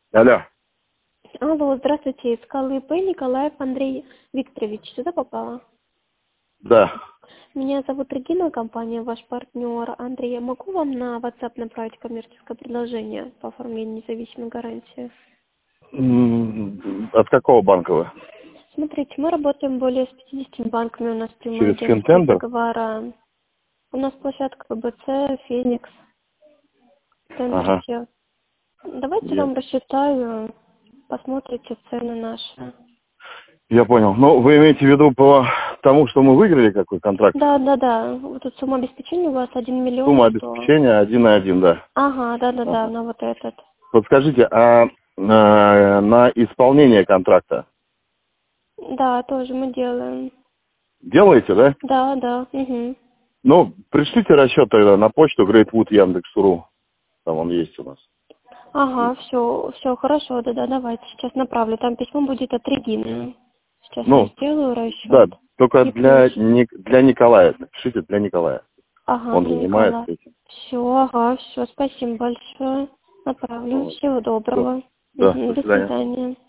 Алло. Алло, здравствуйте, из КЛП Николаев Андрей Викторович. Сюда попала? Да. Меня зовут Регина, компания ваш партнер. Андрей, я могу вам на WhatsApp направить коммерческое предложение по оформлению независимой гарантии? От какого банка вы? Смотрите, мы работаем более с 50 банками, у нас прямые Через агентские Финтендер? договора. У нас площадка ПБЦ, Феникс, Ага. Тендерки. Давайте Я, вам рассчитаю, посмотрите цены наши. я понял. Ну, вы имеете в виду по тому, что мы выиграли какой контракт? Да. Вот тут сумма обеспечения у вас 1 миллион Сумма 100. обеспечения 1 на 1, да. Ага, да, Ага. на вот этот. Подскажите, на исполнение контракта Да, тоже мы делаем. делаете, да? Да, угу. Ну, пришлите расчет тогда на почту Greatwood Яндекс.ру. Там он есть у нас. Ага, все, хорошо, да, давайте, сейчас направлю. Там письмо будет от Регины. Сейчас я Ну, сделаю да, расчет. только И плюс. для Николая. Напишите для Николая. Ага, Он для занимается Николая. этим. Все, спасибо большое. Направлю. Вот. Всего Всё. доброго. Да, до До свидания. свидания.